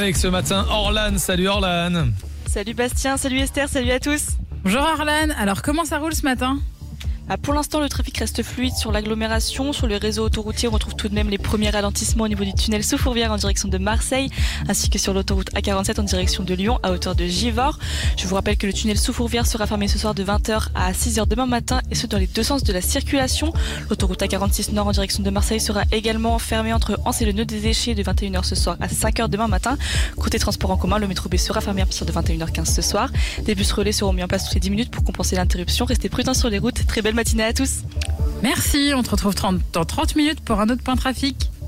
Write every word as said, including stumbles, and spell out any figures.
Avec ce matin, Orlan. Salut Orlan. Salut Bastien, salut Esther, salut à tous. Bonjour Orlan, alors comment ça roule ce matin ? Ah, pour l'instant, le trafic reste fluide sur l'agglomération. Sur le réseau autoroutier, on retrouve tout de même les premiers ralentissements au niveau du tunnel sous Fourvière en direction de Marseille, ainsi que sur l'autoroute A quarante-sept en direction de Lyon à hauteur de Givors. Je vous rappelle que le tunnel sous Fourvière sera fermé ce soir de vingt heures à six heures demain matin, et ce dans les deux sens de la circulation. L'autoroute A quarante-six Nord en direction de Marseille sera également fermée entre Anse et le nœud des Échets de vingt et une heures ce soir à cinq heures demain matin. Côté transport en commun, le métro B sera fermé à partir de vingt et une heures quinze ce soir. Des bus relais seront mis en place toutes les dix minutes pour compenser l'interruption. Restez prudents sur les routes. Très belle matinée à tous. Merci, on te retrouve dans trente minutes pour un autre point trafic.